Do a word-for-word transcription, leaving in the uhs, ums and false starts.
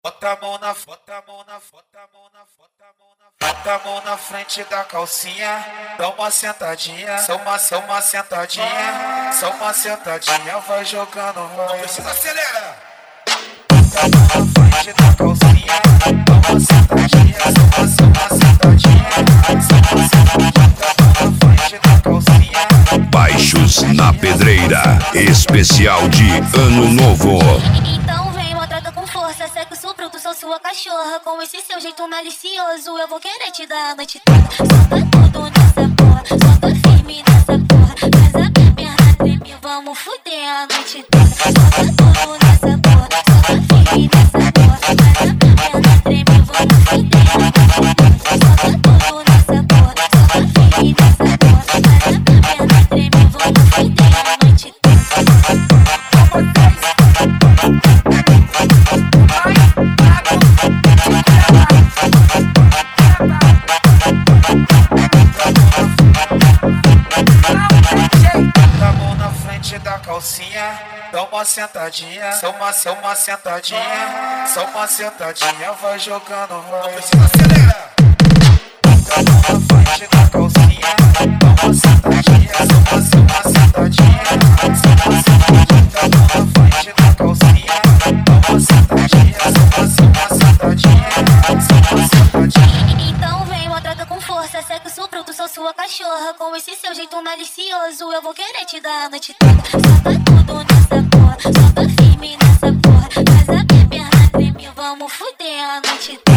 Bota a mão na, bota a mão na, bota a mão na, bota a mão na, bota a mão na frente da calcinha, dá uma sentadinha, só uma, só uma sentadinha, só uma sentadinha, vai jogando, vai. Precisa acelera. Bota a mão na frente da calcinha, dá uma sentadinha, só uma, só uma sentadinha, só uma sentadinha, bota a mão na frente da calcinha. Baixos na Pedreira, especial de Ano Novo. Sexo bruto, sou sua cachorra. Com esse seu jeito malicioso, eu vou querer te dar a noite toda. Solta tudo nessa porra, solta firme nessa porra. Faz a perna tremer, vamos fuder a noite toda. Solta tudo nessa porra, solta firme nessa porra. Faz a perna tremer, vamos fuder a noite toda. Solta tudo nessa porra, solta firme nessa porra. Faz a perna tremer, vamos fuder a noite toda. Da calcinha, dá uma sentadinha, só uma, só uma sentadinha, só uma sentadinha, vai jogando, vai. Precisa acelerar. Bota a mão na frente da calcinha, dá uma sentadinha, só uma, só uma sentadinha, só uma sentadinha, bota a mão na frente da calcinha, dá uma sentadinha, só uma, só uma sentadinha, só uma sentadinha. Então vem, maltrata com força, sexo bruto, sou sua cachorra. Com esse seu jeito malicioso, eu vou querer te dar a noite toda. Solta tudo nessa porra, solta firme nessa porra. Faz a perna tremer, vamos fuder a noite toda.